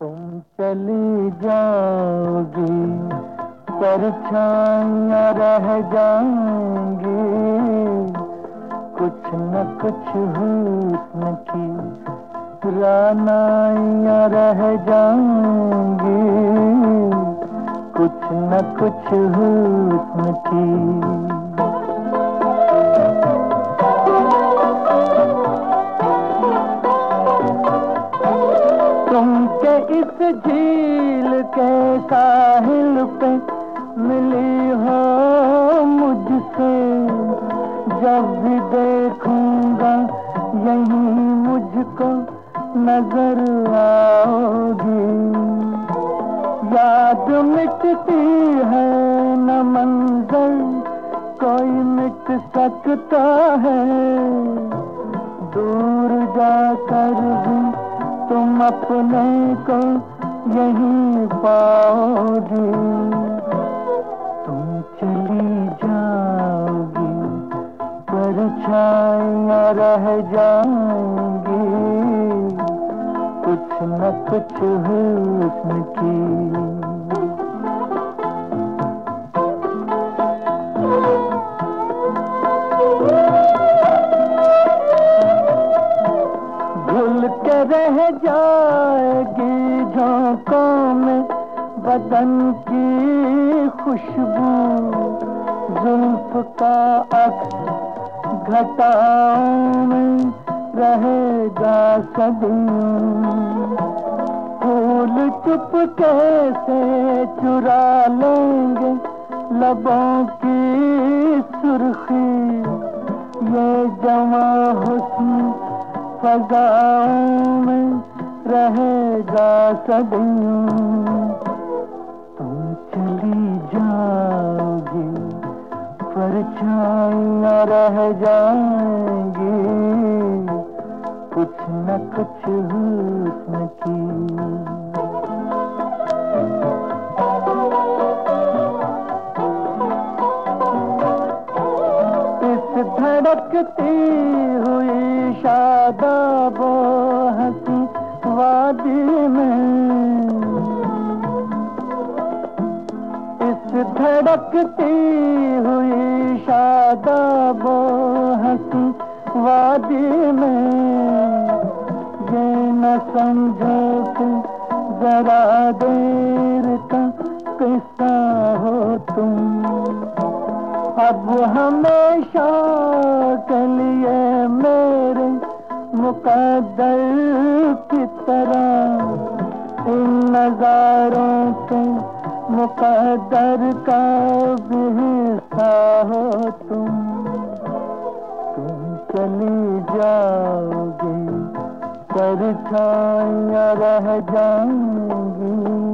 तुम चली जाओगी, परछाइयाँ रह जाएंगी, कुछ न कुछ हुस्न की रानाइयाँ रह जाएंगी, कुछ न कुछ हुस्न की। तुमके इस झील के साहिल पे मिली हो मुझसे, जब भी देखूंगा यहीं मुझको नजर आओगी। याद मिटती है न मंजर कोई मिट सकता है, दूर जाकर भी तुम अपने को यहीं पाओगी। तुम चली जाओगी, परछाइयाँ रह जाएंगी, कुछ न कुछ हुस्न की। भूल के रह जाएगी झोंकों में बदन की खुशबू, जुल्फ का अक्स घटाओं में रहेगा सदियों। फूल चुपके से चुरा लेंगे लबों की सुर्खी, ये जवां हुस्न फज़ाओं में रहेगा सदियों। तुम चली जाओगी, परछाइयाँ रह जाएंगी, कुछ न कुछ हुस्न की। इस धड़कती हुई शादाबो हंसी वादी में, इस धड़कती हुई शादाबो हंसी वादी में, ये न समझो कि जरा देर का किस्सा हो तुम, अब हमेशा के लिए मेरे मुकद्दर की तरह इन नजारों के मुकद्दर का भी हिस्सा हो तुम। तुम चली जाओगी, परछाइयाँ रह जाएंगी,